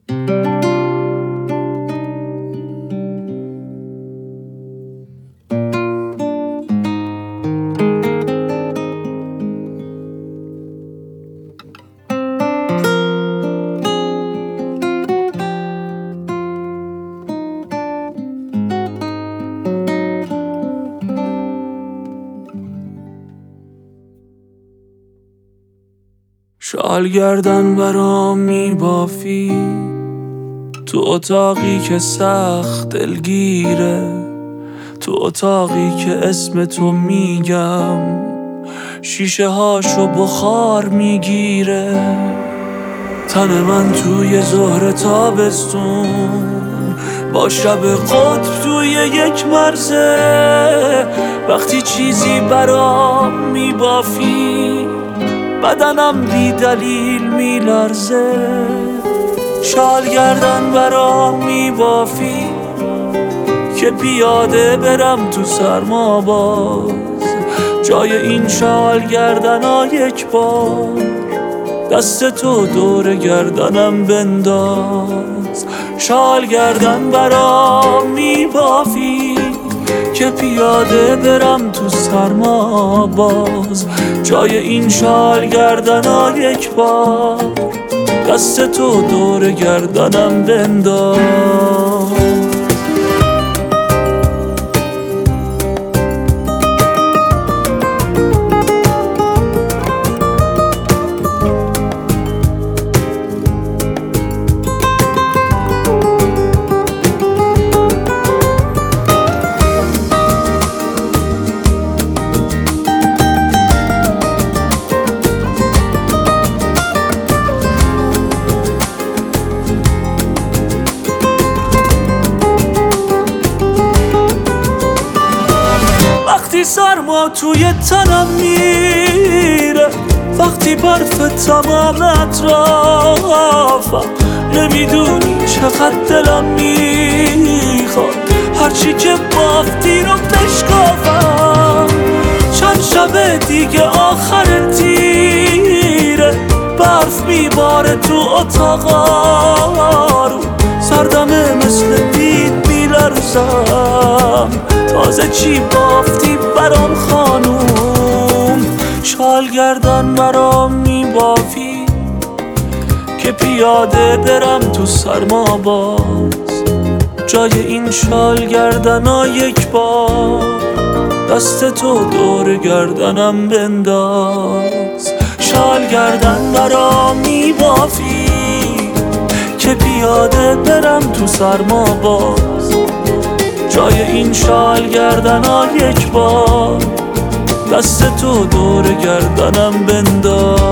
شال گردن برام میبافی تو اتاقی که سخت دلگیره، تو اتاقی که اسم تو میگم شیشه هاشو بخار میگیره. تن من توی ظهر تابستون با شب قطب توی یک مرزه، وقتی چیزی برام میبافی بدنم بی دلیل میلرزه. شال گردن برام میبافی که پیاده برم تو سرما باز، جای این شال گردنا یک بار دست تو دور گردنم بنداز. شال گردن برام میبافی که پیاده برم تو سرما باز، جای این شال گردنا یک بار دست تو دور گردنم بنداز. وقتی سرما توی تنم میره، وقتی برف تمام اطرافم، نمیدونی چقدر دلم میخواد هرچی که بافتی رو بشکافم. چند شب دیگه آخر تیره، برف میباره تو اتاقا رو، سردمه مثل بید میلرزم. تازه چی بافتی برام خانوم؟ شال گردن برام میبافی که پیاده برم تو سرما باز، جای این شال گردنا یک بار دست تو دور گردنم بنداز. شال گردن برام میبافی که پیاده برم تو سرما باز، جای این شال گردنا یک بار دست تو دور گردنم بنداز.